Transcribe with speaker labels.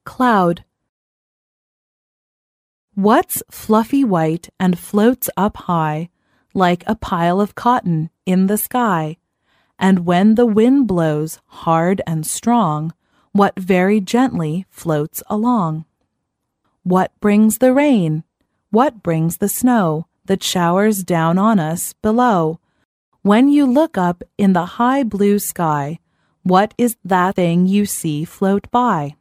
Speaker 1: Cloud. What's fluffy white and floats up high, like a pile of cotton in the sky? And when the wind blows hard and strong, what very gently floats along? What brings the rain? What brings the snow that showers down on us below? When you look up in the high blue sky, what is that thing you see float by?